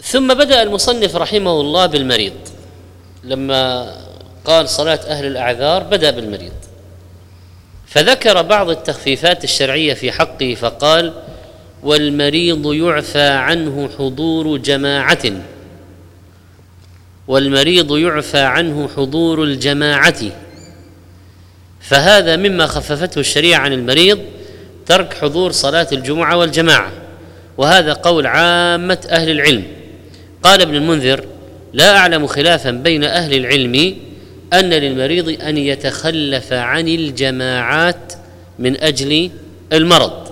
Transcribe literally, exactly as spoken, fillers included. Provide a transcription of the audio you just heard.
ثم بدأ المصنف رحمه الله بالمريض، لما قال صلاة أهل الأعذار بدأ بالمريض، فذكر بعض التخفيفات الشرعية في حقه فقال: والمريض يعفى عنه حضور جماعة، والمريض يعفى عنه حضور الجماعة، فهذا مما خففته الشريعة عن المريض ترك حضور صلاة الجمعة والجماعة، وهذا قول عامة أهل العلم. قال ابن المنذر: لا أعلم خلافا بين أهل العلم أن للمريض أن يتخلف عن الجماعات من أجل المرض،